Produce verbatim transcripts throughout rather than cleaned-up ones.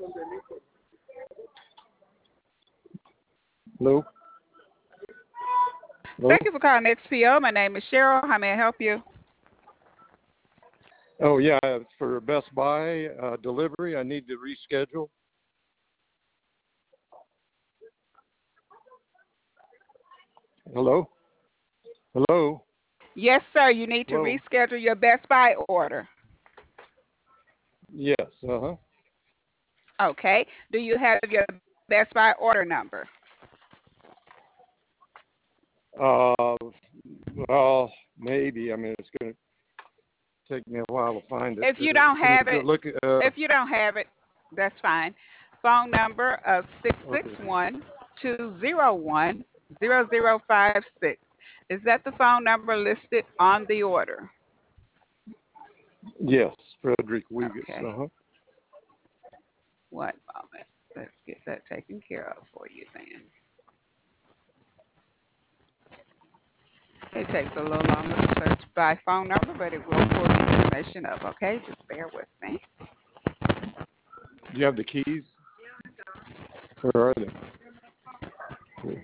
Hello? Hello? Thank you for calling X P O. My name is Cheryl. How may I help you? Oh, yeah, it's for Best Buy uh, delivery. I need to reschedule. Hello? Hello? Yes, sir. You need to Hello? reschedule your Best Buy order. Yes, uh-huh. Okay. Do you have your Best Buy order number? Uh, well, maybe. I mean, it's going to take me a while to find it. If Uh, you don't can you have go it, look at, uh, if you don't have it, that's fine. Phone number of six six okay. one, two zero one, zero zero five six. Is that the phone number listed on the order? Yes, Frederick Wegas, Okay. uh-huh. One moment. Let's get that taken care of for you then. It takes a little longer to search by phone number, but it will pull the information up, okay? Just bear with me. Do you have the keys? Where are they? Here.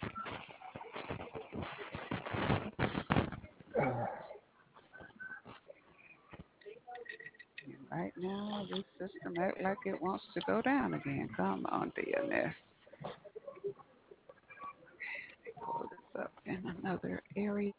Right now, this system act like it wants to go down again. Come on, D N S. Pull this up in another area.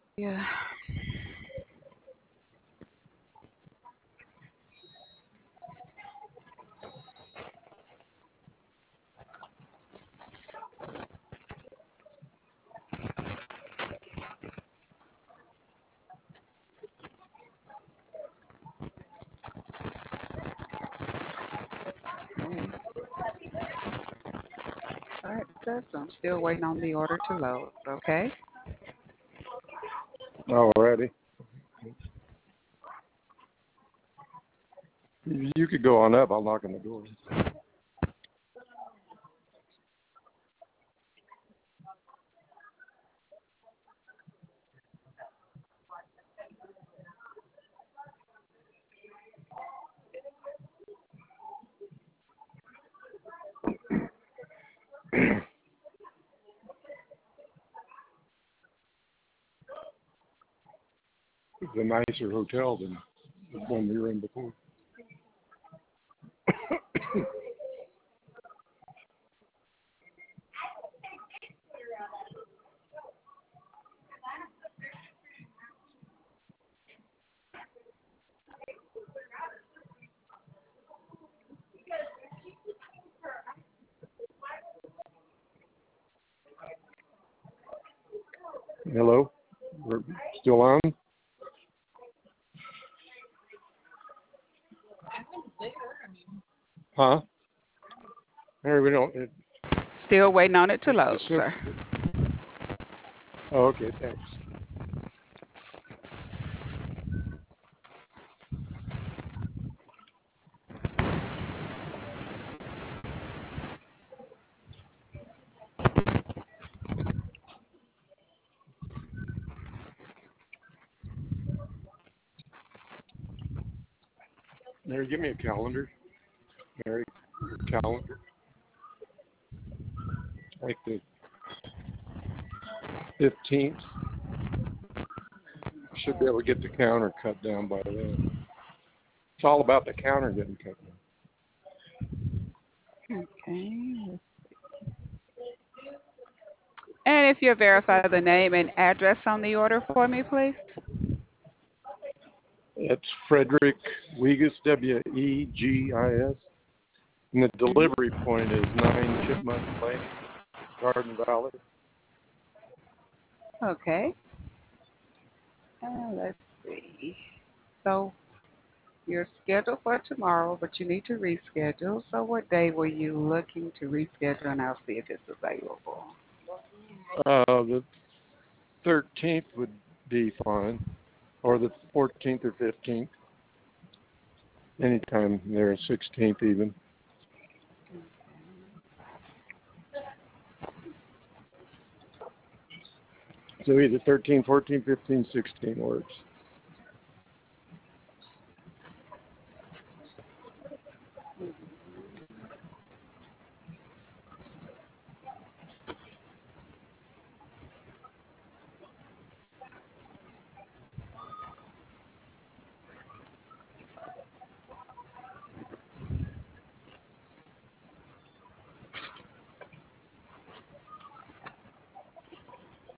Okay. All right, sir. So I'm still waiting on the order to load, okay? Alrighty. You could go on up. I'll knock on the door. It's a nicer hotel than the one we were in before. Hello? We're still on? Huh? Here we don't. It, Still waiting on it to it, load, it's just, sir. oh, okay, thanks. Mary, give me a calendar. Mary, calendar. Like the fifteenth. Should be able to get the counter cut down by then. It's all about the counter getting cut down. Okay. And if you'll verify the name and address on the order for me, please. It's Frederick Wegas, W E G I S. And the delivery point is nine Chipmunk Lane, Garden Valley. Okay. Uh, let's see. So you're scheduled for tomorrow, but you need to reschedule. So what day were you looking to reschedule? And I'll see if it's available. Uh, the thirteenth would be fine, or the fourteenth or fifteenth. Anytime there, sixteenth even. So either thirteen, fourteen, fifteen, sixteen works.